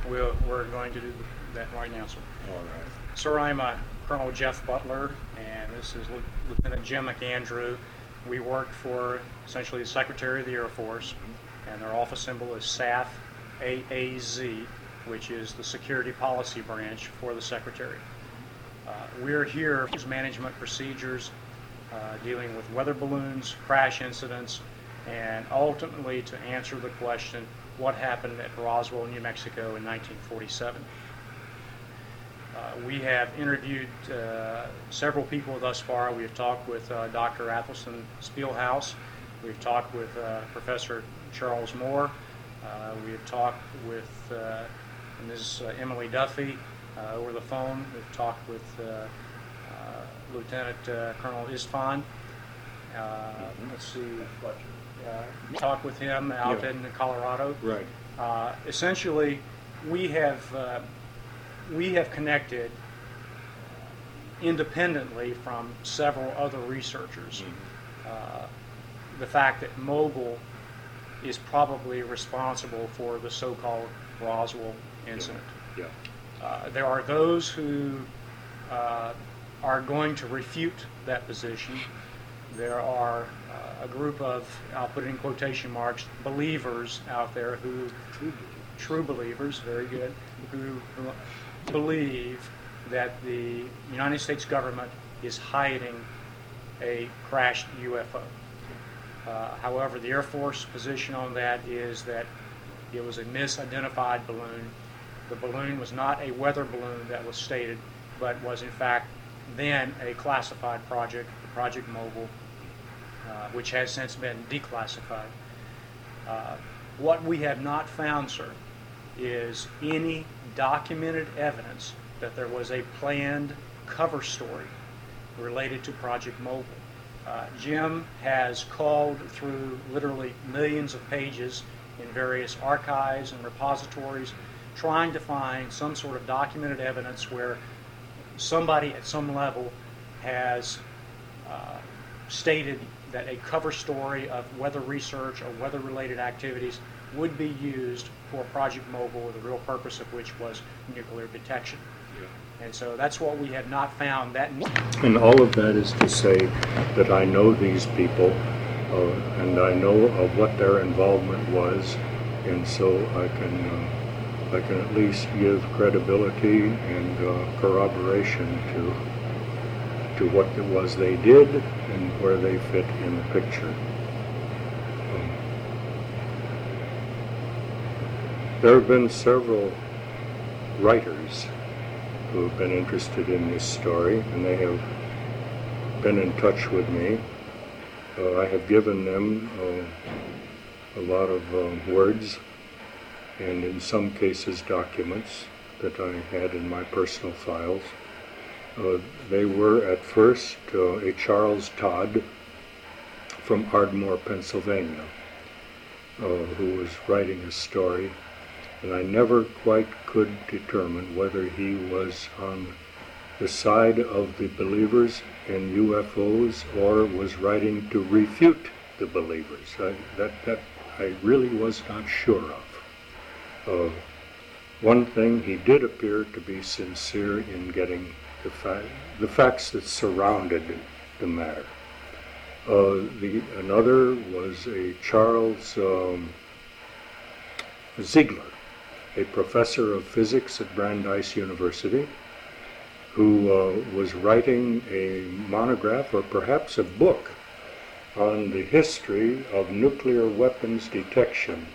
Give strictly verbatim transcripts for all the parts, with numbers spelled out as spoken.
We'll, we're going to do that right now, sir. All right. Sir, I'm uh, Colonel Jeff Butler, and this is Lieu- Lieutenant Jim McAndrew. We worked for essentially the Secretary of the Air Force, and their office symbol is S A F A A Z, which is the Security Policy Branch for the Secretary. Uh, we're here for management procedures, uh, dealing with weather balloons, crash incidents, and ultimately to answer the question, what happened at Roswell, New Mexico in nineteen forty-seven. Uh, we have interviewed uh, several people thus far. We have talked with uh, Doctor Athelstan Spielhaus. We've talked with uh, Professor Charles Moore. Uh, we have talked with uh, Miz Emily Duffy uh, over the phone. We've talked with uh, uh, Lieutenant uh, Colonel Istvan. Uh, let's see. Uh, we talked with him out Yeah. in Colorado. Right. Uh, essentially, we have uh, we have connected independently from several other researchers. Mm-hmm. Uh, the fact that Mogul is probably responsible for the so-called Roswell incident. Yeah. Uh, there are those who uh, are going to refute that position. There are uh, a group of, I'll put it in quotation marks, believers out there who, True. true believers, very good, who believe that the United States government is hiding a crashed U F O. Uh, however, the Air Force position on that is that it was a misidentified balloon. The balloon was not a weather balloon that was stated, but was in fact then a classified project, the Project Mogul, uh, which has since been declassified. Uh, what we have not found, sir, is any documented evidence that there was a planned cover story related to Project Mogul. Uh, Jim has called through literally millions of pages in various archives and repositories trying to find some sort of documented evidence where somebody at some level has uh, stated that a cover story of weather research or weather-related activities would be used for Project Mogul, the real purpose of which was nuclear detection. Yeah. And so that's what we have not found. That And all of that is to say that I know these people, uh, and I know of what their involvement was, and so I can uh, I can at least give credibility and uh, corroboration to to what it was they did and where they fit in the picture. Um, there have been several writers who have been interested in this story, and they have been in touch with me. Uh, I have given them uh, a lot of uh, words, and in some cases documents that I had in my personal files. Uh, they were at first uh, a Charles Todd from Ardmore, Pennsylvania, uh, who was writing a story, and I never quite could determine whether he was on the side of the believers in U F Os or was writing to refute the believers. I, that, that I really was not sure of. Uh, one thing, he did appear to be sincere in getting the, fa- the facts that surrounded the matter. Uh, the, another was a Charles um, Ziegler, a professor of physics at Brandeis University, who uh, was writing a monograph or perhaps a book on the history of nuclear weapons detection.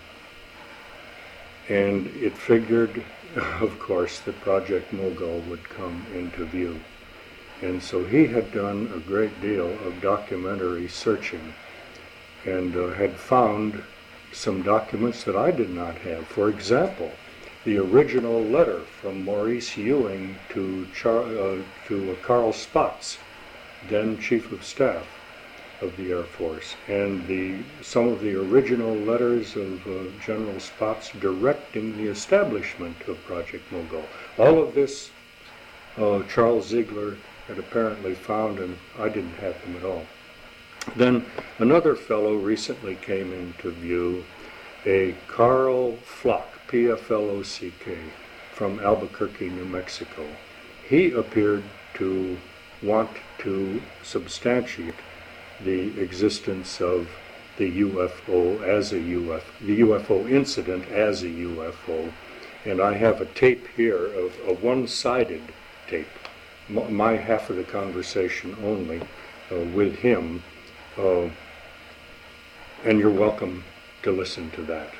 And it figured, of course, that Project Mogul would come into view. And so he had done a great deal of documentary searching and uh, had found some documents that I did not have. For example, the original letter from Maurice Ewing to, Char- uh, to uh, Carl Spaatz, then Chief of Staff of the Air Force, and the some of the original letters of uh, General Spaatz directing the establishment of Project Mogul. All of this uh, Charles Ziegler had apparently found, and I didn't have them at all. Then another fellow recently came into view, a Carl Flock, P F L O C K, from Albuquerque, New Mexico. He appeared to want to substantiate the existence of the U F O as a U F O, the U F O incident as a U F O. And I have a tape here of a one-sided tape, m- my half of the conversation only, uh, with him. Uh, and you're welcome to listen to that.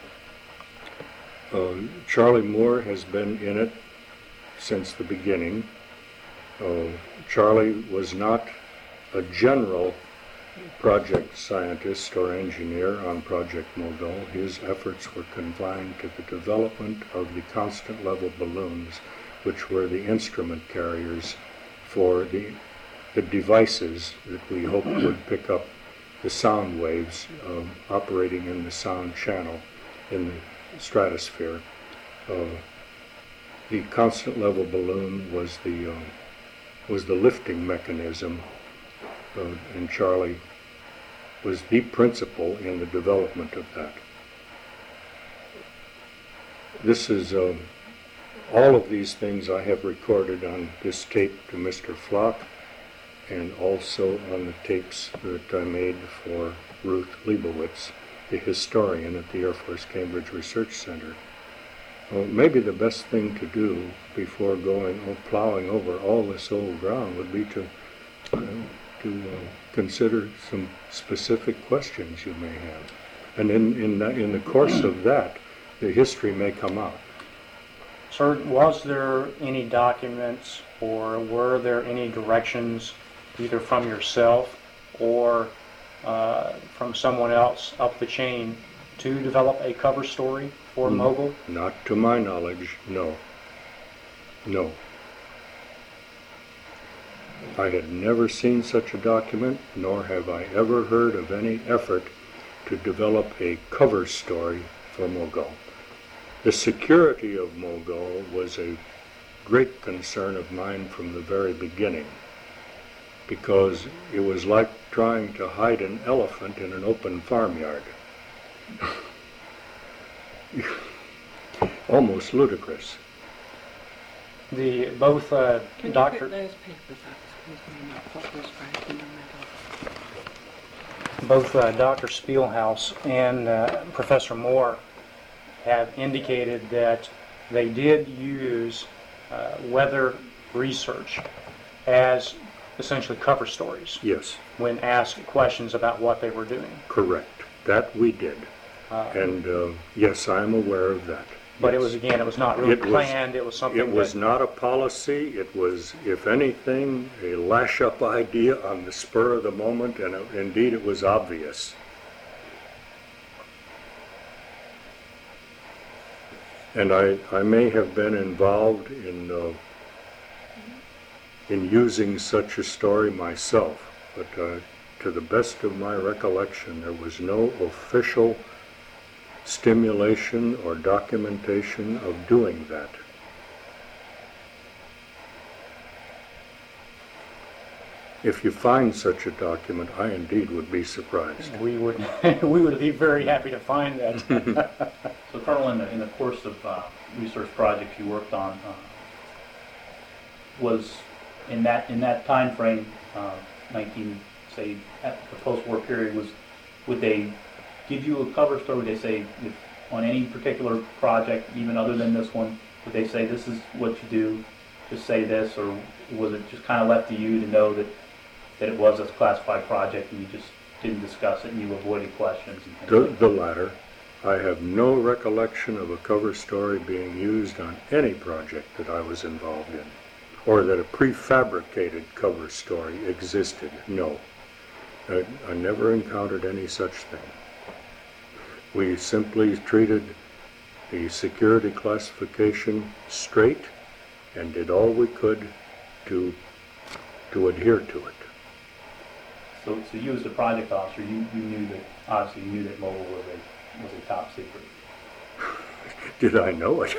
Uh, Charlie Moore has been in it since the beginning. Uh, Charlie was not a general project scientist or engineer on Project Mogul. His efforts were confined to the development of the constant level balloons, which were the instrument carriers for the, the devices that we hoped would pick up the sound waves um, operating in the sound channel in the stratosphere. Uh, the constant level balloon was the uh, was the lifting mechanism, uh, and Charlie was the principal in the development of that. This is uh, all of these things I have recorded on this tape to Mister Flock, and also on the tapes that I made for Ruth Leibowitz, the historian at the Air Force Cambridge Research Center. Well, maybe the best thing to do before going oh, plowing over all this old ground would be to uh, to uh, consider some specific questions you may have, and in in the, in the course of that, the history may come out. Sir, was there any documents or were there any directions either from yourself or uh, from someone else up the chain to develop a cover story for Mm, Mogul? Not to my knowledge, no. No. I had never seen such a document, nor have I ever heard of any effort to develop a cover story for Mogul. The security of Mogul was a great concern of mine from the very beginning, because it was like trying to hide an elephant in an open farmyard. Almost ludicrous. The both uh, Can Doctor you put those papers up, excuse me, not put this back in the middle? both uh, Doctor Spielhaus and uh, Professor Moore have indicated that they did use uh, weather research as essentially cover stories Yes, when asked questions about what they were doing. correct. That we did. Uh, And uh, yes, I'm aware of that. but it Yes. was, again, it was not really It was- planned. It was something It was that, not a policy. It was, if anything, a lash-up idea on the spur of the moment, and it- indeed it was obvious. And I, I may have been involved in uh, in using such a story myself, but uh, to the best of my recollection, there was no official stimulation or documentation of doing that. If you find such a document, I indeed would be surprised. we would we would be very happy to find that. So, Colonel, in the, in the course of uh, research projects you worked on, uh, was in that in that time frame, uh, nineteen, say, at the post-war period, was would they give you a cover story? Would they say, if, on any particular project, even other than this one, would they say, this is what you do, just say this, or was it just kind of left to you to know that, that it was a classified project and you just didn't discuss it and you avoided questions and things The, like that? the latter. I have no recollection of a cover story being used on any project that I was involved in, or that a prefabricated cover story existed. No. I, I never encountered any such thing. We simply treated the security classification straight and did all we could to to adhere to it. So, so you as a project officer, you, you knew that, obviously you knew that Mogul was a, was a top secret. Did I know it?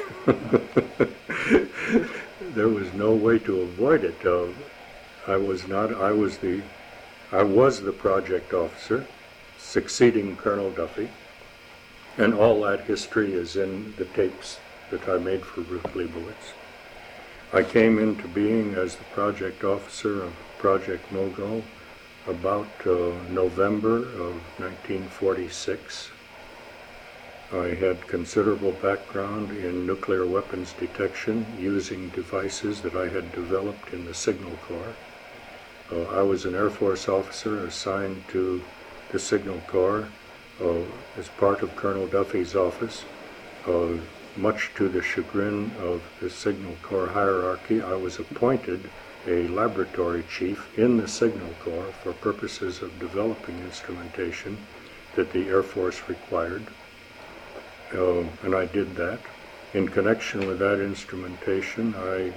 There was no way to avoid it. Uh, I was not, I was the, I was the project officer, succeeding Colonel Duffy, And all that history is in the tapes that I made for Ruth Leibowitz. I came into being as the project officer of Project Mogul about uh, November of nineteen forty-six. I had considerable background in nuclear weapons detection using devices that I had developed in the Signal Corps. Uh, I was an Air Force officer assigned to the Signal Corps uh, as part of Colonel Duffy's office. Uh, much to the chagrin of the Signal Corps hierarchy, I was appointed a laboratory chief in the Signal Corps for purposes of developing instrumentation that the Air Force required. Uh, and I did that. In connection with that instrumentation, I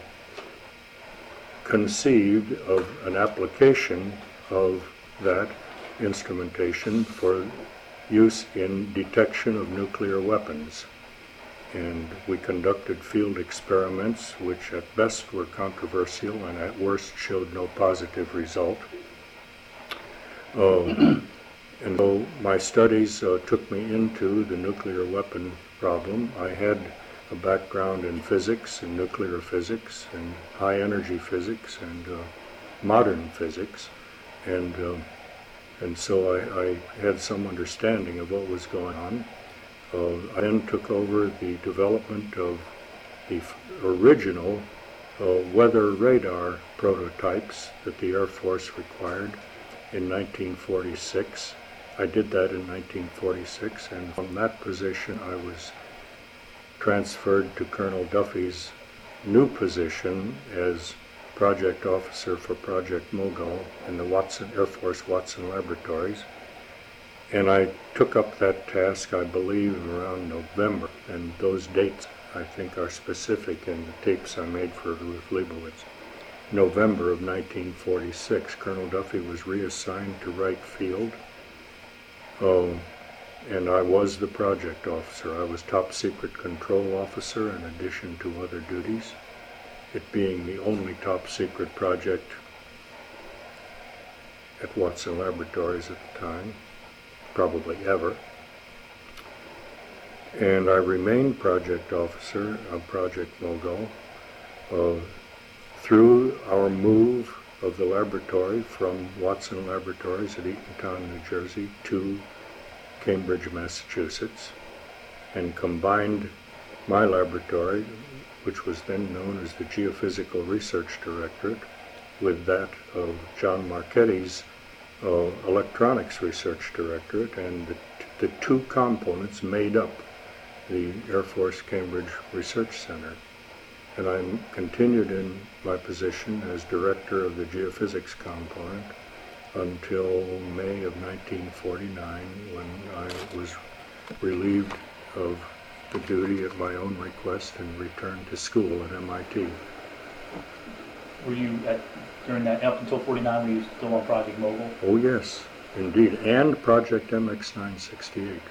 conceived of an application of that instrumentation for use in detection of nuclear weapons. And we conducted field experiments which at best were controversial and at worst showed no positive result. Uh, and so my studies uh, took me into the nuclear weapon problem. I had a background in physics and nuclear physics and high energy physics and uh, modern physics. And, uh, and so I, I had some understanding of what was going on. Uh, I then took over the development of the f- original uh, weather radar prototypes that the Air Force required in nineteen forty-six. I did that in nineteen forty-six, and from that position I was transferred to Colonel Duffy's new position as project officer for Project Mogul in the Watson Air Force Watson Laboratories. And I took up that task, I believe, around November, and those dates, I think, are specific in the tapes I made for Ruth Leibowitz. November of nineteen forty-six, Colonel Duffy was reassigned to Wright Field, uh, and I was the project officer. I was top secret control officer in addition to other duties, it being the only top secret project at Watson Laboratories at the time, probably ever. And I remained project officer of Project Mogul uh, through our move of the laboratory from Watson Laboratories at Eatontown, New Jersey to Cambridge, Massachusetts, and combined my laboratory, which was then known as the Geophysical Research Directorate, with that of John Marchetti's Uh, Electronics Research Directorate, and the, the two components made up the Air Force Cambridge Research Center. And I continued in my position as director of the geophysics component until May of nineteen forty-nine, when I was relieved of the duty at my own request and returned to school at M I T. Were you at, during that, up until forty-nine, were you still on Project Mogul? Oh yes, indeed, and Project M X nine sixty-eight.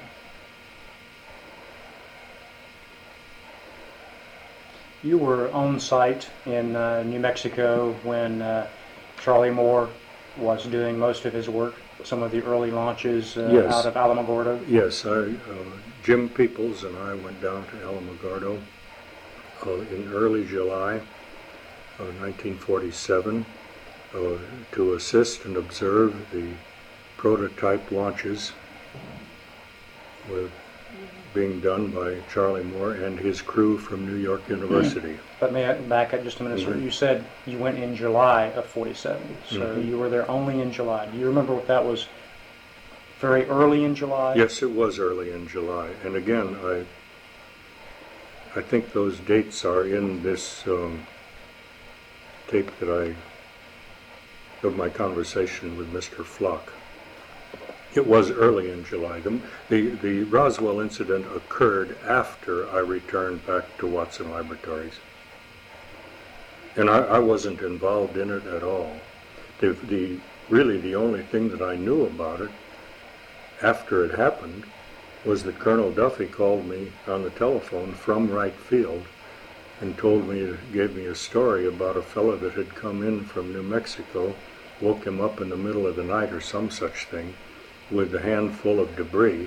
You were on site in uh, New Mexico when uh, Charlie Moore was doing most of his work, some of the early launches uh, Yes. out of Alamogordo. Yes, I, uh, Jim Peoples and I went down to Alamogordo uh, in early July of nineteen forty-seven uh, to assist and observe the prototype launches were being done by Charlie Moore and his crew from New York University. But may I back up just a minute? sir? Mhm. You said you went in July of forty-seven, so Mhm. you were there only in July. Do you remember if that was very early in July? Yes, it was early in July. And again, I I think those dates are in this um, tape that I, of my conversation with Mister Flock. It was early in July. The, the, the Roswell incident occurred after I returned back to Watson Laboratories. And I, I wasn't involved in it at all. The, the, really the only thing that I knew about it after it happened was that Colonel Duffy called me on the telephone from Wright Field and told me, gave me a story about a fellow that had come in from New Mexico, woke him up in the middle of the night or some such thing, with a handful of debris,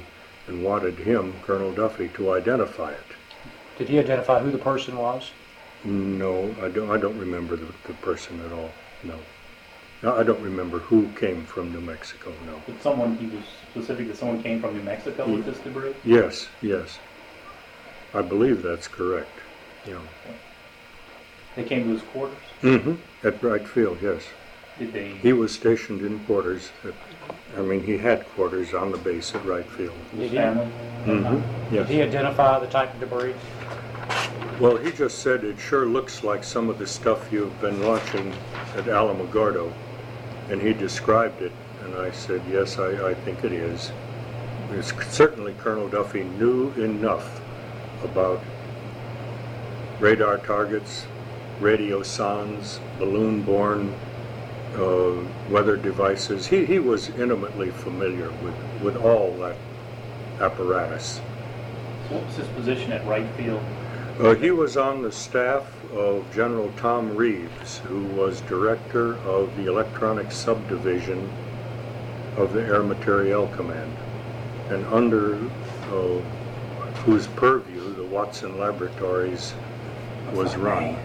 and wanted him, Colonel Duffy, to identify it. Did he identify who the person was? No, I don't, I don't remember the, the person at all, no. No, I don't remember who came from New Mexico, no. But someone, he was specific that someone came from New Mexico with this debris? Yes, yes. I believe that's correct, yeah. They came to his quarters? Mm-hmm, at Wright Field, yes. Did they, He was stationed in quarters, at, I mean, he had quarters on the base at Wright Field. his Did he- family? Mm-hmm, Did he yes. identify the type of debris? Well, he just said it sure looks like some of the stuff you've been launching at Alamogordo, and he described it, and I said, yes, I, I think it is. It's certainly Colonel Duffy knew enough about radar targets, radio sondes, balloon-borne uh, weather devices. He, he was intimately familiar with, with all that apparatus. So what was his position at Wright Field? Uh, he was on the staff of General Tom Reeves, who was director of the electronic subdivision of the Air Materiel Command, and under uh, whose purview the Watson Laboratories was run.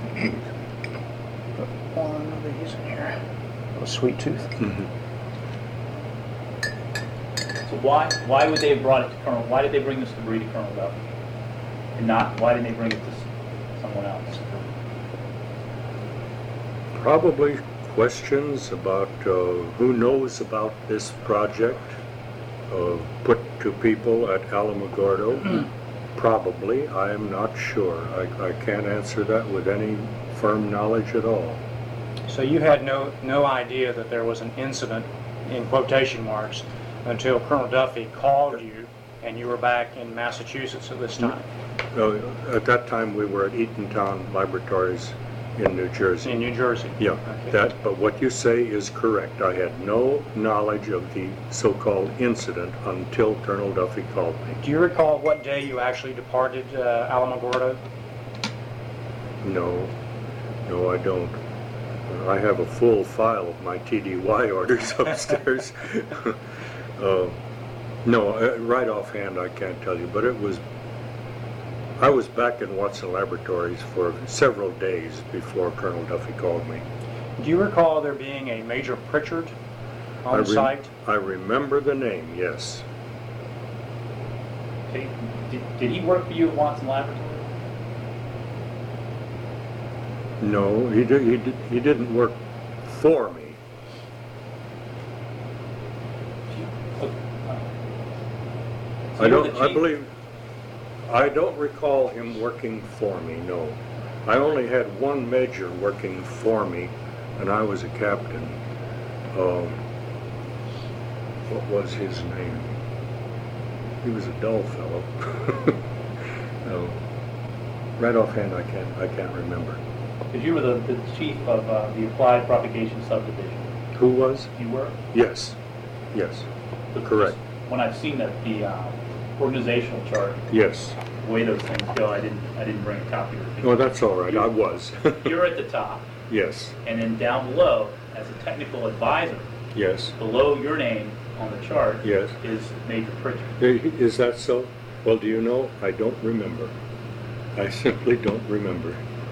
One of these in here. A sweet tooth. So why, why would they have brought it to Colonel, why did they bring this debris to Colonel Duffy? And not, why didn't they bring it to s- someone else? Probably questions about uh, who knows about this project uh, put to people at Alamogordo. Probably, I am not sure. I, I can't answer that with any firm knowledge at all. So you had no, no idea that there was an incident, in quotation marks, until Colonel Duffy called you and you were back in Massachusetts at this time, Uh, at that time, we were at Eatontown Laboratories in New Jersey. in New Jersey? Yeah, Okay. that, but what you say is correct. I had no knowledge of the so-called incident until Colonel Duffy called me. Do you recall what day you actually departed uh, Alamogordo? No, no, I don't. Uh, I have a full file of my T D Y orders upstairs. uh, no, uh, right offhand I can't tell you, but it was, I was back in Watson Laboratories for several days before Colonel Duffy called me. Do you recall there being a Major Pritchard I on rem- site? I remember the name, yes. Did he, did, did he work for you at Watson Laboratory? No, he did, he did, he didn't work for me. So I you were don't, the I chief- believe, I don't recall him working for me, no. I only had one major working for me, and I was a captain. Um, what was his name? He was a dull fellow. No. Right offhand, I can't, I can't remember. Because you were the, the chief of uh, the Applied Propagation Subdivision. Who was? You were? Yes, yes, But correct. just When I've seen the, the uh, organizational chart, yes. the way those things go, I didn't I didn't bring a copy of it. Oh, that's all right, I was. You're at the top, Yes, and then down below, as a technical advisor, yes, below your name on the chart yes. is Major Pritchard. Is that so? Well, do you know, I don't remember. I simply don't remember.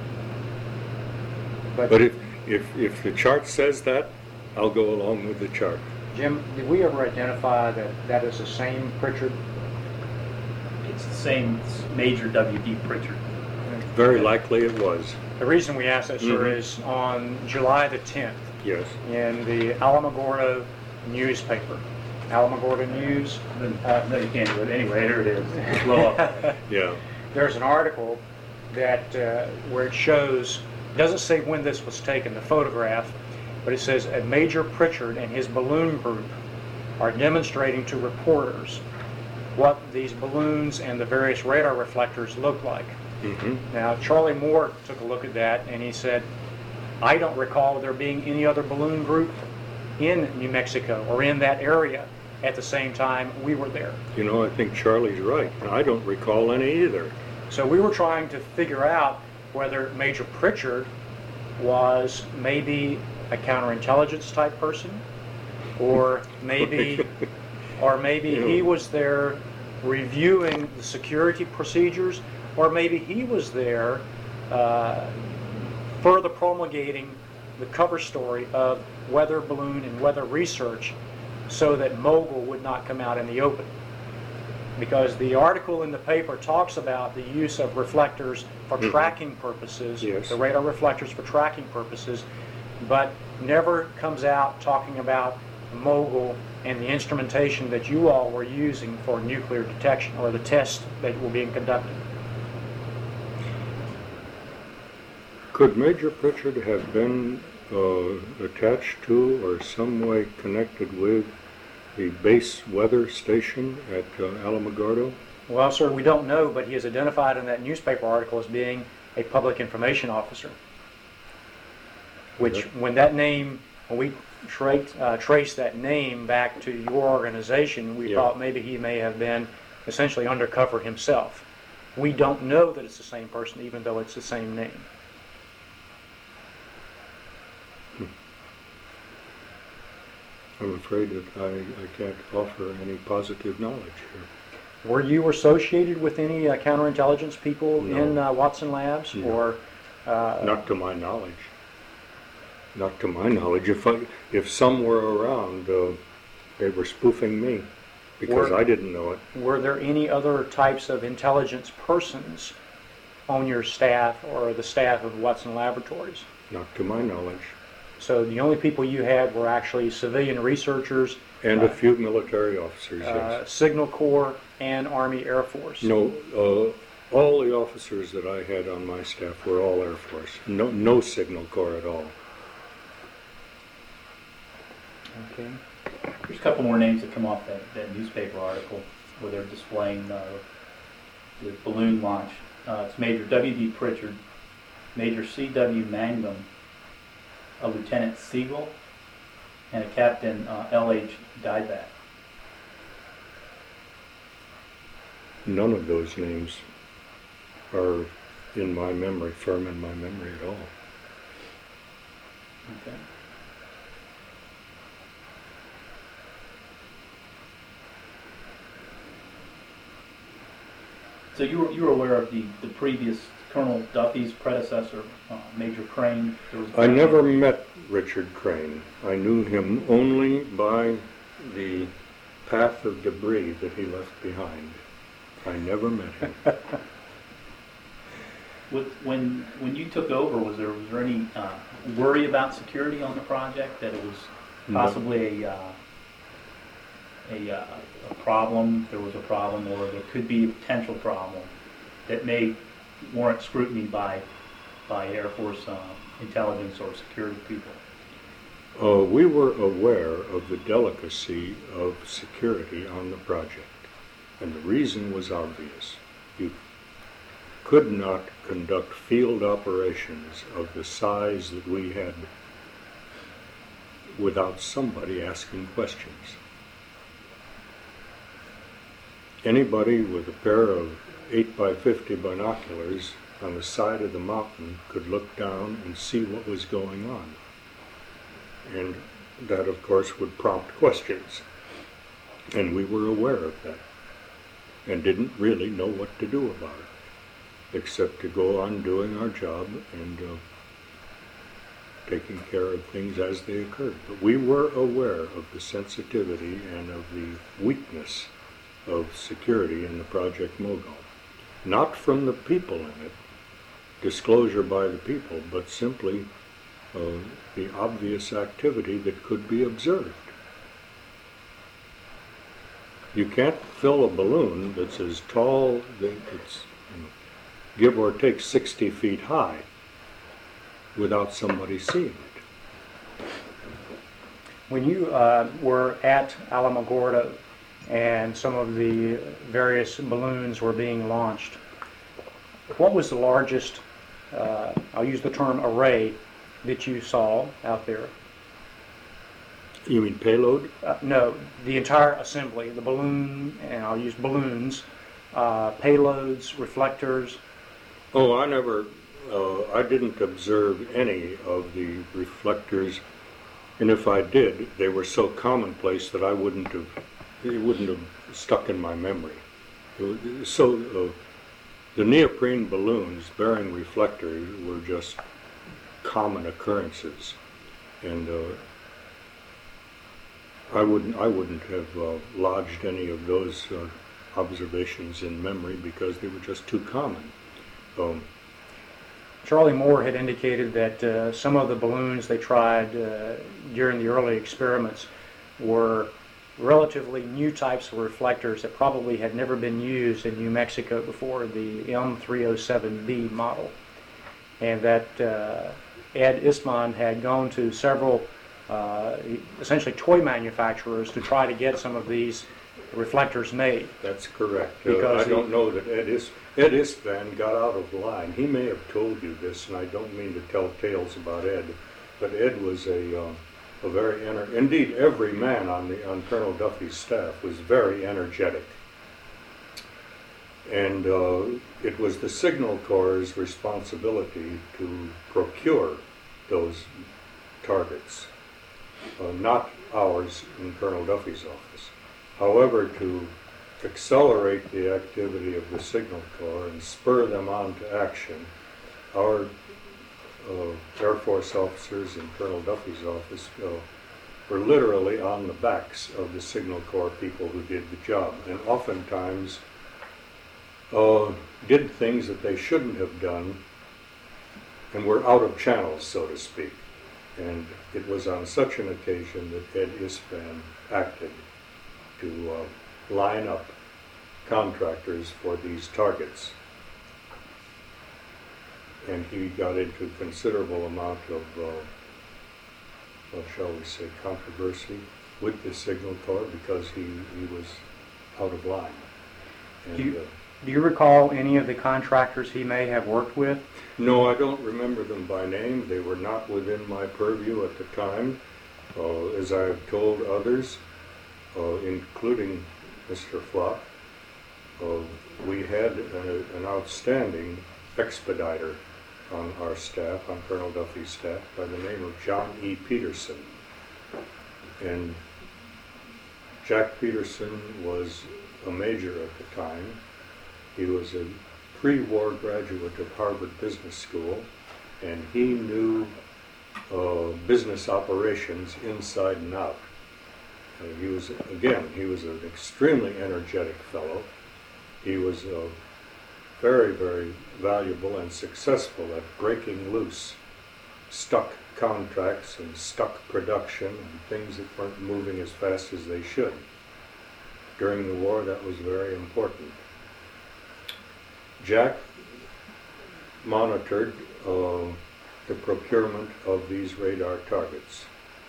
But if, if, if the chart says that, I'll go along with the chart. Jim, did we ever identify that that is the same Pritchard? It's the same Major W D Pritchard. Very likely it was, The reason we asked that, sir, Mhm. is on July the tenth, yes. in the Alamogordo newspaper, Alamogordo News, Uh, no, you can't do it. Anyway, here it is. Blow up. Yeah, there's an article that, uh, where it shows, doesn't say when this was taken, the photograph, but it says a Major Pritchard and his balloon group are demonstrating to reporters what these balloons and the various radar reflectors look like. hmm Now, Charlie Moore took a look at that and he said, I don't recall there being any other balloon group in New Mexico or in that area at the same time we were there. You know, I think Charlie's right. I don't recall any either. So we were trying to figure out whether Major Pritchard was maybe a counterintelligence type person, or maybe, or maybe he was there reviewing the security procedures, or maybe he was there uh, further promulgating the cover story of weather balloon and weather research so that Mogul would not come out in the open. Because the article in the paper talks about the use of reflectors for Mhm. tracking purposes, Yes. the radar reflectors for tracking purposes, but never comes out talking about Mogul and the instrumentation that you all were using for nuclear detection, or the tests that were being conducted. Could Major Pritchard have been uh, attached to or some way connected with the base weather station at uh, Alamogordo? Well, sir, we don't know, but he is identified in that newspaper article as being a public information officer. Which, Okay. when that name, when we tra- uh, trace that name back to your organization, we Yeah. thought maybe he may have been essentially undercover himself. We don't know that it's the same person, even though it's the same name. I'm afraid that I, I can't offer any positive knowledge here. Were you associated with any uh, counterintelligence people No. in uh, Watson Labs? No. Or uh, Not to my knowledge. Not to my knowledge. If I, if some were around, uh, they were spoofing me because Were- I didn't know it. were there any other types of intelligence persons on your staff or the staff of Watson Laboratories? Not to my knowledge. So the only people you had were actually civilian researchers, And Uh, a few military officers, uh, yes. Signal Corps, and Army Air Force. No, uh, all the officers that I had on my staff were all Air Force. No, no Signal Corps at all. Okay. There's a couple more names that come off that, that newspaper article where they're displaying uh, the balloon launch. Uh, it's Major W D Pritchard, Major C W Mangum, a Lieutenant Siegel, and a Captain uh, L H Dieback. None of those names are in my memory, firm in my memory at all. Okay. So you were, you were aware of the, the previous Colonel Duffy's predecessor, uh, Major Crane? There was I never met Richard Crane. I knew him only by the path of debris that he left behind. I never met him. With, when when you took over, was there was there any uh, worry about security on the project, that it was No. possibly a uh, a, uh, a problem? There was a problem, or there could be a potential problem that may warrant scrutiny by by Air Force uh, intelligence or security people. Uh, we were aware of the delicacy of security on the project, and the reason was obvious. You could not conduct field operations of the size that we had without somebody asking questions. Anybody with a pair of eight by fifty binoculars on the side of the mountain could look down and see what was going on. And that, of course, would prompt questions. And we were aware of that and didn't really know what to do about it, except to go on doing our job and uh, taking care of things as they occurred. But we were aware of the sensitivity and of the weakness of security in the Project Mogul. Not from the people in it, disclosure by the people, but simply uh, the obvious activity that could be observed. You can't fill a balloon that's as tall, that it's you know, give or take sixty feet high, without somebody seeing it. When you uh, were at Alamogordo and some of the various balloons were being launched, what was the largest, uh, I'll use the term array, that you saw out there? You mean payload? Uh, no, the entire assembly, the balloon, and I'll use balloons, uh, payloads, reflectors. Oh, I never, uh, I didn't observe any of the reflectors, and if I did, they were so commonplace that I wouldn't have, it wouldn't have stuck in my memory. So uh, the neoprene balloons bearing reflectors were just common occurrences, and uh, I wouldn't I wouldn't have uh, lodged any of those uh, observations in memory because they were just too common. Um, Charlie Moore had indicated that uh, some of the balloons they tried uh, during the early experiments were relatively new types of reflectors that probably had never been used in New Mexico before, the M three oh seven B model. And that uh, Ed Istman had gone to several uh, essentially toy manufacturers to try to get some of these reflectors made. That's correct. Uh, Because I don't he- know that Ed, Is, Ed Istvan got out of line. He may have told you this, and I don't mean to tell tales about Ed, but Ed was a, uh, a very, ener- indeed every man on, the, on Colonel Duffy's staff was very energetic. And uh, it was the Signal Corps' responsibility to procure those targets, uh, not ours in Colonel Duffy's office. However, to accelerate the activity of the Signal Corps and spur them on to action, our uh, Air Force officers in Colonel Duffy's office uh, were literally on the backs of the Signal Corps people who did the job, and oftentimes uh, did things that they shouldn't have done and were out of channels, so to speak. And it was on such an occasion that Ed Istvan acted to uh, line up contractors for these targets. And he got into considerable amount of, uh, well, shall we say, controversy with the Signal Corps because he, he was out of line. And, Do you- uh, Do you recall any of the contractors he may have worked with? no, I don't remember them by name. They were not within my purview at the time. Uh, as I have told others, uh, including Mister Flock, uh, we had a, an outstanding expediter on our staff, on Colonel Duffy's staff, by the name of John E. Peterson. And Jack Peterson was a major at the time. He was a pre-war graduate of Harvard Business School, and he knew uh, business operations inside and out. Uh, he was, again, he was an extremely energetic fellow. He was uh, very, very valuable and successful at breaking loose stuck contracts and stuck production and things that weren't moving as fast as they should. During the war, that was very important. Jack monitored uh, the procurement of these radar targets.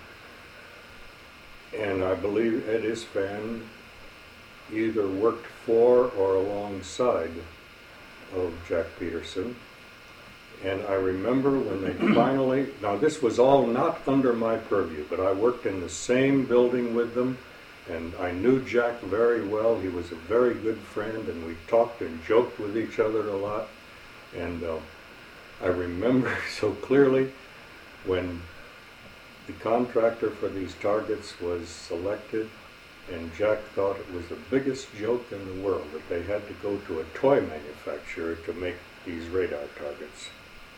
And I believe Ed Istvan either worked for or alongside of Jack Peterson. And I remember when they finally, now this was all not under my purview, but I worked in the same building with them, and I knew Jack very well. He was a very good friend, and we talked and joked with each other a lot. And uh, I remember so clearly when the contractor for these targets was selected, and Jack thought it was the biggest joke in the world that they had to go to a toy manufacturer to make these radar targets.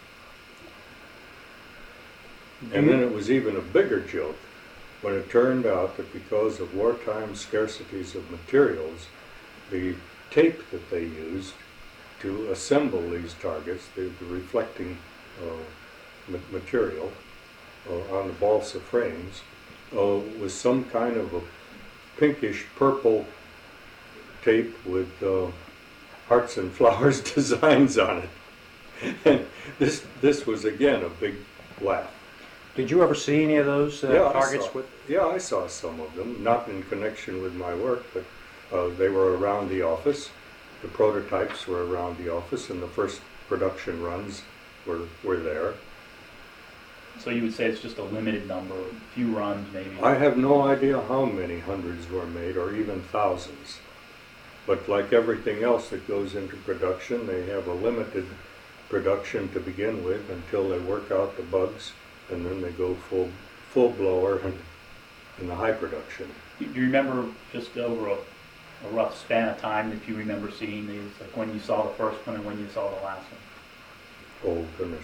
And then it was even a bigger joke when it turned out that because of wartime scarcities of materials, the tape that they used to assemble these targets, the, the reflecting uh, ma- material uh, on the balsa frames, uh, was some kind of a pinkish purple tape with uh, hearts and flowers designs on it. And this this was again a big laugh. Did you ever see any of those uh, Yeah, I targets? saw- With, Yeah, I saw some of them, not in connection with my work, but uh, they were around the office. The prototypes were around the office, and the first production runs were, were there. So you would say it's just a limited number, a few runs maybe? I have no idea how many hundreds were made, or even thousands. But like everything else that goes into production, they have a limited production to begin with until they work out the bugs, and then they go full full blower and in the high production. Do you remember, just over a a rough span of time that you remember seeing these, like when you saw the first one and when you saw the last one? Oh, goodness.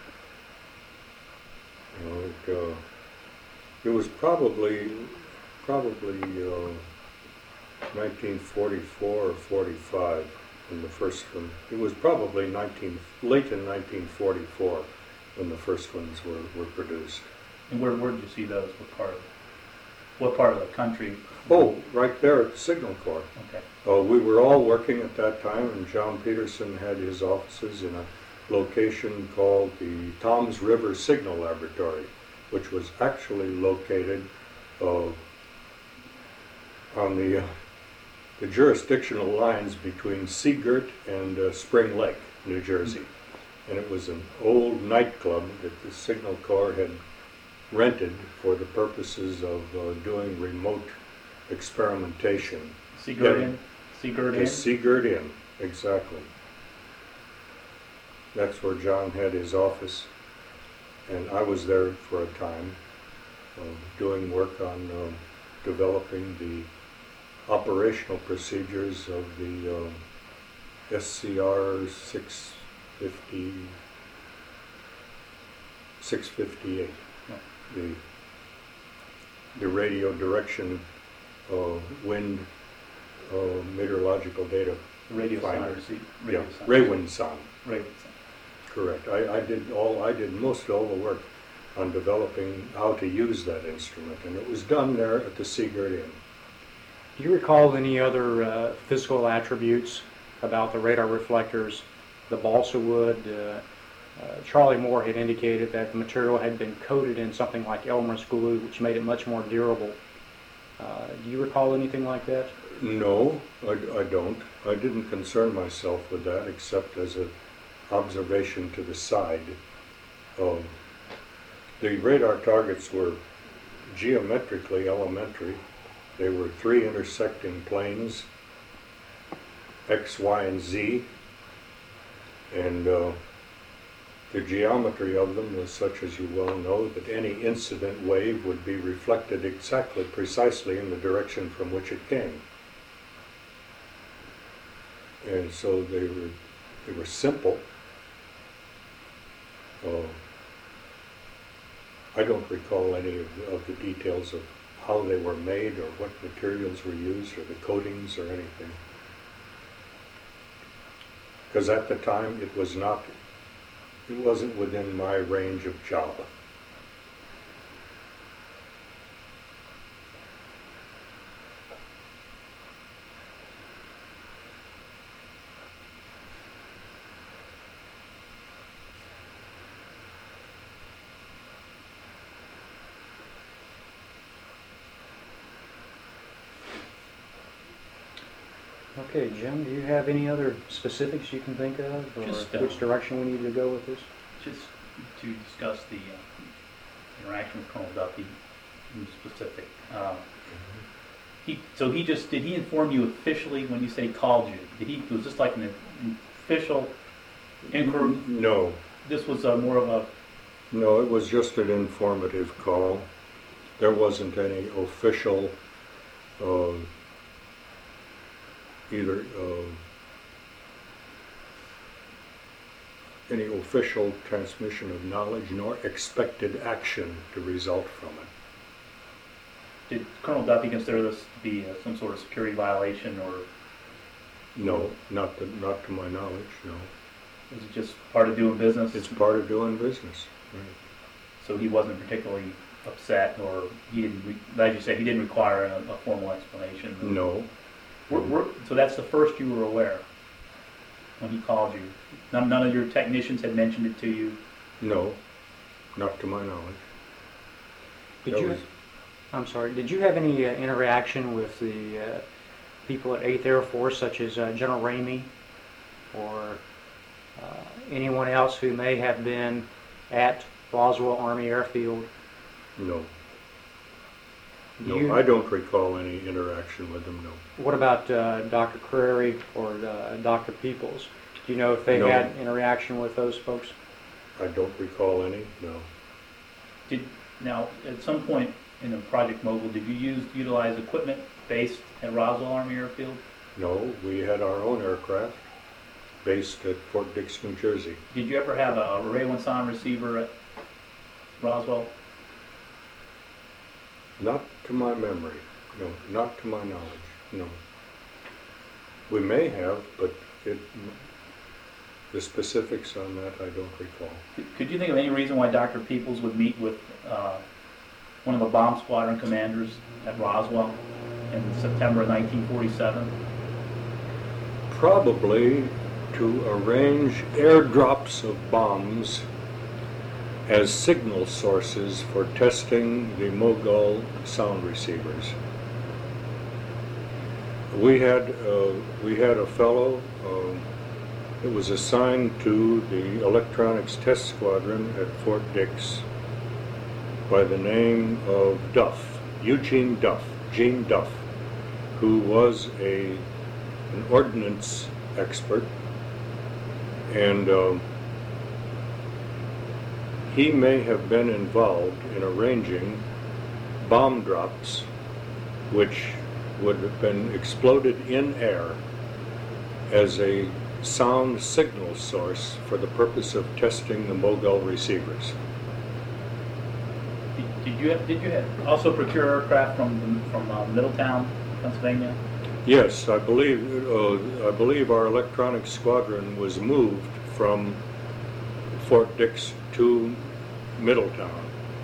You know, it, uh, it was probably, probably uh, nineteen forty-four or forty-five when the first one, it was probably nineteen, late in nineteen forty-four when the first ones were, were produced. And where, where did you see those? What part of, what part of the country? Oh, right there at the Signal Corps. Okay. Uh, we were all working at that time, and John Peterson had his offices in a location called the Toms River Signal Laboratory, which was actually located uh, on the, uh, the jurisdictional lines between Seagirt and uh, Spring Lake, New Jersey. And it was an old nightclub that the Signal Corps had rented for the purposes of uh, doing remote experimentation. Seagirt Yeah. Inn? Seagirt The Inn? Seagirt Inn, exactly. That's where John had his office, and I was there for a time, uh, doing work on um, developing the operational procedures of the um, S C R six fifty, six fifty-eight, the the radio direction uh, wind uh, meteorological data. Radio Finder. Center. Yeah, Radio Center. Raywind Sound. Radio Center. Correct. I, I did all, I did most of all the work on developing how to use that instrument, and it was done there at the Seagirt Inn. Do you recall any other uh, physical attributes about the radar reflectors? The balsa wood, uh, uh, Charlie Moore had indicated that the material had been coated in something like Elmer's glue, which made it much more durable. Uh, do you recall anything like that? No, I, I don't. I didn't concern myself with that except as an observation to the side. Um, the radar targets were geometrically elementary. They were three intersecting planes, X, Y, and Z, and uh, the geometry of them was such, as you well know, that any incident wave would be reflected exactly, precisely in the direction from which it came. And so they were, they were simple. Uh, I don't recall any of the, of the details of how they were made or what materials were used or the coatings or anything. Because at the time it was not, it wasn't within my range of job. Okay, Jim, do you have any other specifics you can think of, or Just, uh, which direction we need to go with this? Just to discuss the uh, interaction with Colonel Duffy in specific. Uh, he, so he just, did he inform you officially when you say he called you? Did he, was this like an official inquiry? No, This was uh, more of a, no, it was just an informative call. There wasn't any official, uh, either uh, any official transmission of knowledge nor expected action to result from it. did Colonel Duffy consider this to be uh, some sort of security violation, or No, not to, not to my knowledge, no. was it just part of doing business? It's part of doing business. Right. So he wasn't particularly upset, or he didn't, re- as you said, he didn't require a, a formal explanation? No, We're, we're, so that's the first you were aware when he called you? None, none of your technicians had mentioned it to you? no, not to my knowledge. Did That you? was- I'm sorry. Did you have any uh, interaction with the uh, people at eighth Air Force, such as uh, General Ramey, or uh, anyone else who may have been at Boswell Army Airfield? No, Do no, you- I don't recall any interaction with them, no. What about uh, Doctor Crary or uh, Doctor Peoples? Do you know if they No. had interaction with those folks? I don't recall any, no. Did, now, at some point, in the Project Mogul, did you use, utilize equipment based at Roswell Army Airfield? No, we had our own aircraft based at Fort Dix, New Jersey. Did you ever have a Ray Sound receiver at Roswell? Not to my memory, no, not to my knowledge, no. We may have, but it, the specifics on that I don't recall. Could you think of any reason why Doctor Peoples would meet with uh, one of the bomb squadron commanders at Roswell in September of nineteen forty-seven? Probably to arrange airdrops of bombs as signal sources for testing the Mogul sound receivers. We had uh, we had a fellow uh, that was assigned to the electronics test squadron at Fort Dix by the name of Duff, Eugene Duff, Gene Duff, who was a an ordnance expert, and uh, he may have been involved in arranging bomb drops which would have been exploded in air as a sound signal source for the purpose of testing the Mogul receivers. Did, did you have, did you have also procure aircraft from from uh, Middletown, Pennsylvania? Yes, I believe uh, I believe our electronics squadron was moved from Fort Dix to Middletown,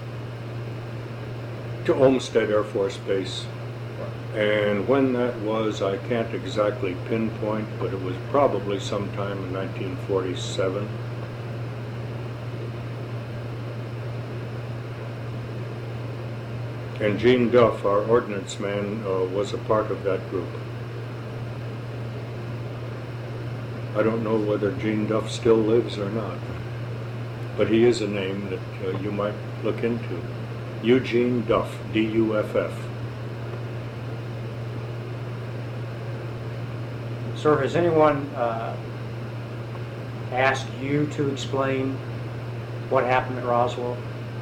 to Olmsted Air Force Base. And when that was, I can't exactly pinpoint, but it was probably sometime in nineteen forty-seven. And Gene Duff, our ordnance man, uh, was a part of that group. I don't know whether Gene Duff still lives or not, but he is a name that uh, you might look into. Eugene Duff, D U F F. Sir, has anyone uh, asked you to explain what happened at Roswell?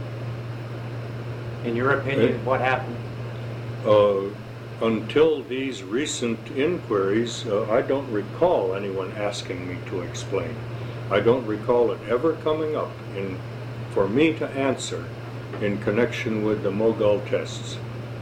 In your opinion, Uh, what happened? Uh, until these recent inquiries, uh, I don't recall anyone asking me to explain. I don't recall it ever coming up in, for me to answer in connection with the Mogul tests.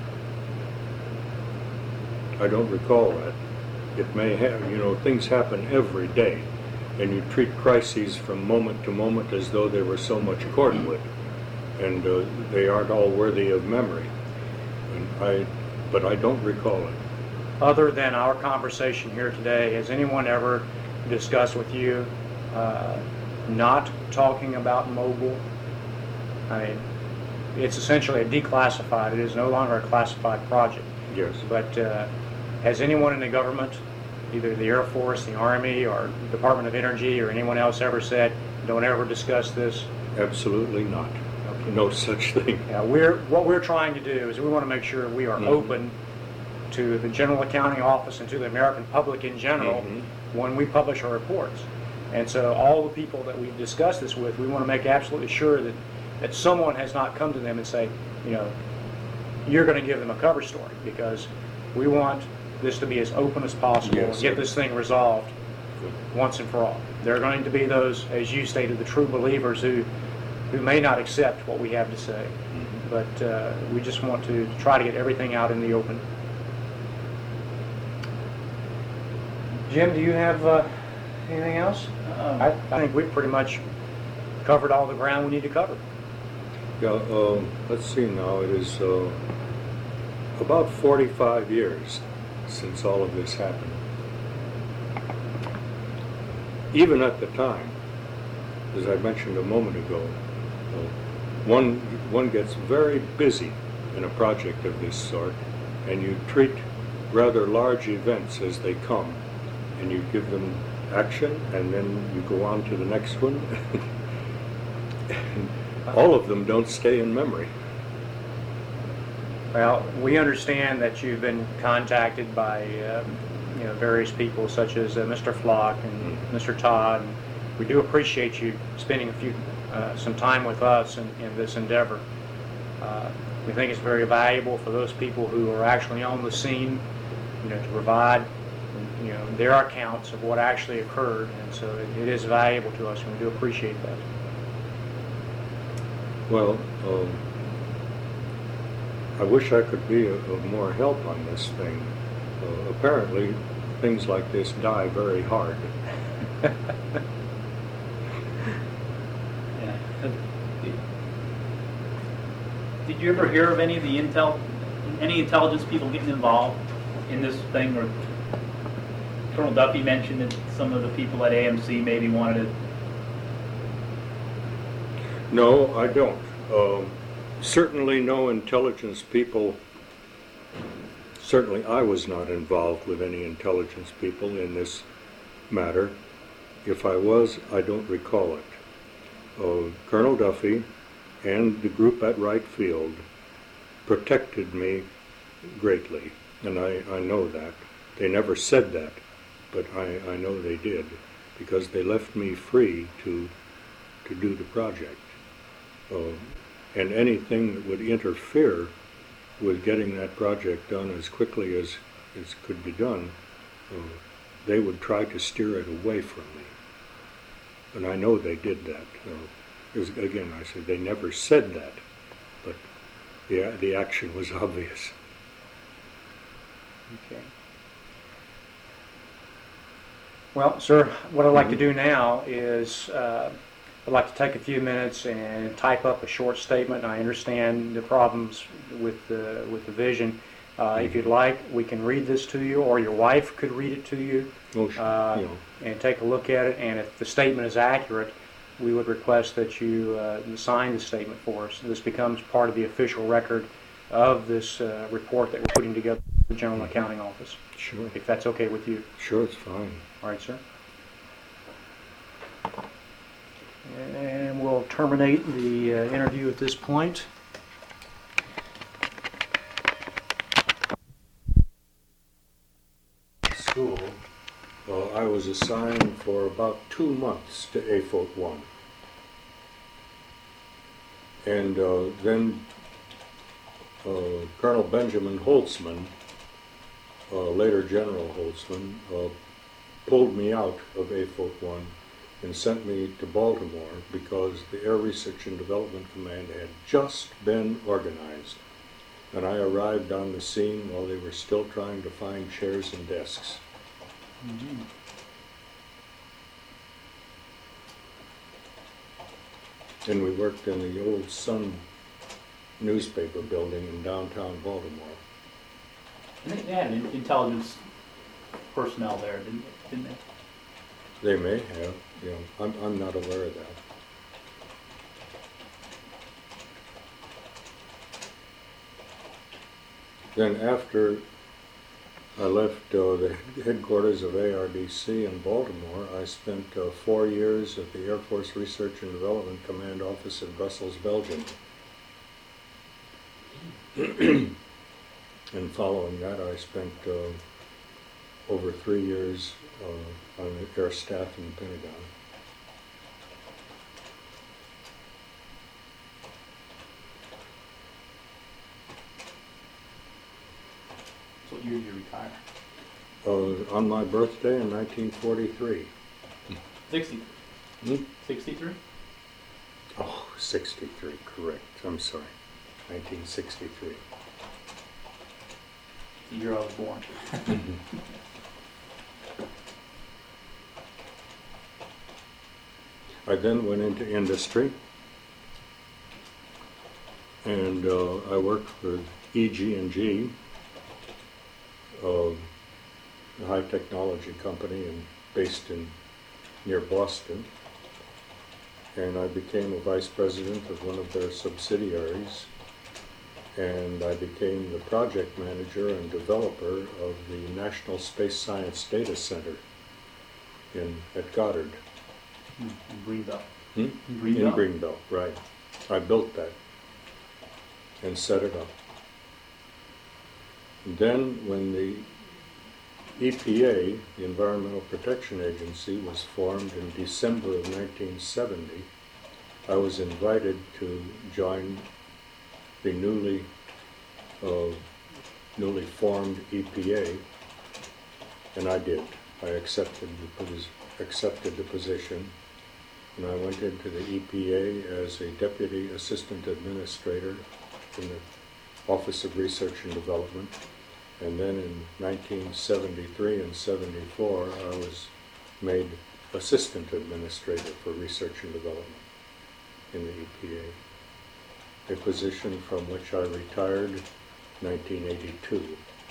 I don't recall that. It may have, you know, things happen every day, and you treat crises from moment to moment as though they were so much cordwood, and uh, they aren't all worthy of memory. And I, but I don't recall it. Other than our conversation here today, has anyone ever discussed with you uh, not talking about Mogul? I mean, it's essentially a declassified. It is no longer a classified project. Yes. But uh, has anyone in the government, either the Air Force, the Army, or Department of Energy, or anyone else ever said, don't ever discuss this? Absolutely not. Okay. No such thing. Yeah, we're, what we're trying to do is we want to make sure we are Mhm. open to the General Accounting Office and to the American public in general Mhm. when we publish our reports. And so all the people that we discuss this with, we want to make absolutely sure that, that someone has not come to them and say, you know, you're going to give them a cover story, because we want this to be as open as possible Yes, and get sir. this thing resolved once and for all. There are going to be those, as you stated, the true believers who, who may not accept what we have to say. But uh, we just want to try to get everything out in the open. Jim, do you have uh, anything else? Um, I, I think we've pretty much covered all the ground we need to cover. Yeah, uh, let's see now, it is uh, about forty-five years since all of this happened. Even at the time, as I mentioned a moment ago, uh, one, one gets very busy in a project of this sort, and you treat rather large events as they come, and you give them action, and then you go on to the next one. And all of them don't stay in memory. Well, we understand that you've been contacted by uh, you know, various people such as uh, Mister Flock and Mister Todd. And we do appreciate you spending a few uh, some time with us in, in this endeavor. Uh, We think it's very valuable for those people who are actually on the scene, you know, to provide, you know, their accounts of what actually occurred, and so it, it is valuable to us, and we do appreciate that. Well, um, I wish I could be of, of more help on this thing. Uh, apparently, things like this die very hard. Yeah. Did you ever hear of any of the intel, any intelligence people getting involved in this thing? Or Colonel Duffy mentioned that some of the people at A M C maybe wanted to. No, I don't. Um, certainly no intelligence people, certainly I was not involved with any intelligence people in this matter. If I was, I don't recall it. Uh, Colonel Duffy and the group at Wright Field protected me greatly, and I, I know that. They never said that, but I, I know they did, because they left me free to, to do the project. Uh, and anything that would interfere with getting that project done as quickly as, as could be done, uh, they would try to steer it away from me. And I know they did that. Uh, as, again, I said they never said that, but the, the action was obvious. Okay. Well, sir, what I'd like to do now is uh, I'd like to take a few minutes and type up a short statement. I understand the problems with the, with the vision. Uh, if you'd like, we can read this to you, or your wife could read it to you, Oh, sure. uh, You know. and take a look at it. And if the statement is accurate, we would request that you uh, sign the statement for us. This becomes part of the official record of this uh, report that we're putting together for the General Accounting Office, Sure. if that's okay with you. Sure, it's fine. All right, sir. And we'll terminate the uh, interview at this point. School, uh, I was assigned for about two months to A F O T one. And uh, then uh, Colonel Benjamin Holtzman, uh, later General Holtzman, uh, pulled me out of A F O T one and sent me to Baltimore because the Air Research and Development Command had just been organized. And I arrived on the scene while they were still trying to find chairs and desks. Mm-hmm. And we worked in the old Sun newspaper building in downtown Baltimore. And they, they had in- intelligence personnel there, didn't, didn't they? They may have, you know, I'm, I'm not aware of that. Then after I left uh, the headquarters of A R D C in Baltimore, I spent uh, four years at the Air Force Research and Development Command Office in Brussels, Belgium. And following that, I spent uh, over three years uh, on the air staff in the Pentagon. So what year did you retire? Uh, on my birthday in nineteen forty-three. sixty. Hmm? sixty-three? Oh, sixty-three, correct. I'm sorry. nineteen sixty-three. The year I was born. I then went into industry, and uh, I worked for E G and G, uh, a high technology company and based in near Boston, and I became a vice president of one of their subsidiaries, and I became the project manager and developer of the National Space Science Data Center in at Goddard. In Greenbelt. Hmm? In Greenbelt? In Greenbelt, right. I built that and set it up. And then when the E P A, the Environmental Protection Agency, was formed in December of nineteen seventy, I was invited to join the newly, uh, newly formed E P A, and I did. I accepted the, pos- accepted the position, and I went into the E P A as a Deputy Assistant Administrator in the Office of Research and Development. And then in nineteen seventy-three and seventy-four, I was made Assistant Administrator for Research and Development in the E P A, a position from which I retired nineteen eighty-two.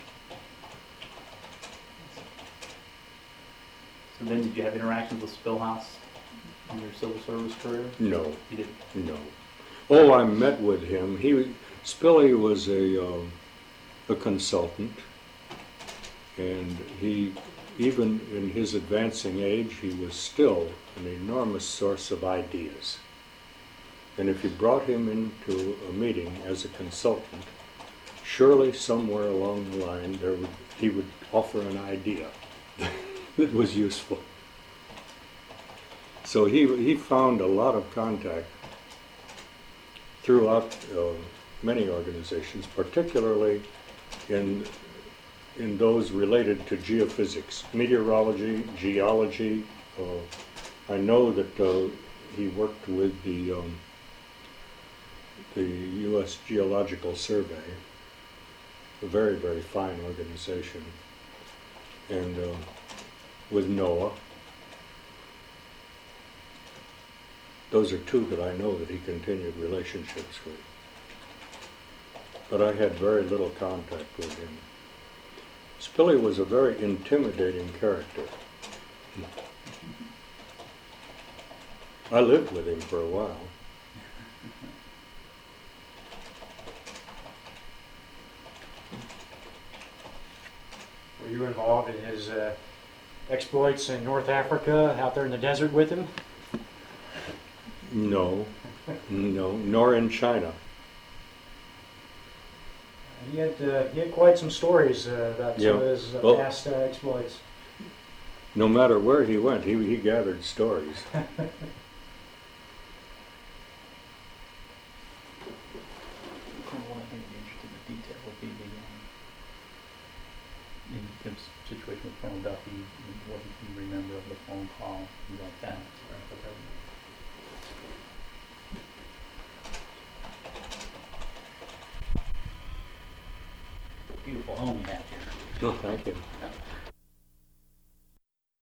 So then, did you have interactions with Spillhouse in your civil service career? No, You didn't. no. Oh, I met with him. He, Spilly was a, um, a consultant, and he, even in his advancing age, he was still an enormous source of ideas. And if you brought him into a meeting as a consultant, surely somewhere along the line there would, he would offer an idea that was useful. So he, he found a lot of contact throughout uh, many organizations, particularly in, in those related to geophysics, meteorology, geology. Uh, I know that uh, he worked with the, um, the U S Geological Survey, a very, very fine organization, and uh, with NOAA. Those are two that I know that he continued relationships with. But I had very little contact with him. Spilly was a very intimidating character. I lived with him for a while. Were you involved in his uh, exploits in North Africa, out there in the desert with him? No, no, nor in China. He had, uh, he had quite some stories uh, about Yeah. some of his uh, Well- past uh, exploits. No matter where he went, he, he gathered stories. Well, I think the interesting detail would be the, um, in the situation with Colonel Duffy, and what did you remember of the phone call, things like that. Beautiful home you have here. No, thank you.